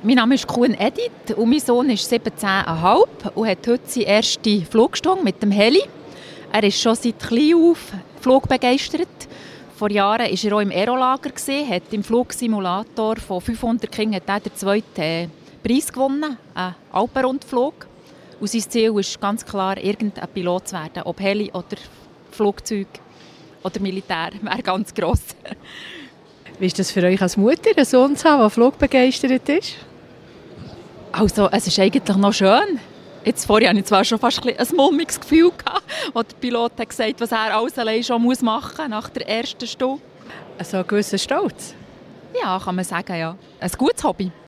Mein Name ist Kuhn Edith und mein Sohn ist 17,5 und hat heute seine erste Flugstunde mit dem Heli. Er ist schon seit klein auf flugbegeistert. Vor Jahren war er auch im Aerolager, hat im Flugsimulator von 500 Kindern den zweiten Preis gewonnen, einen Alpenrundflug. Und sein Ziel ist ganz klar, irgendein Pilot zu werden, ob Heli oder Flugzeug oder Militär, wäre ganz gross. Wie ist das für euch als Mutter, einen Sohn zu haben, der flugbegeistert ist? Also, es ist eigentlich noch schön. Jetzt vorher hatte ich zwar schon fast ein mulmiges Gefühl gehabt, als der Pilot hat gesagt, was er alles allein schon machen muss nach der ersten Stunde. Also ein gewisser Stolz? Ja, kann man sagen, ja. Ein gutes Hobby.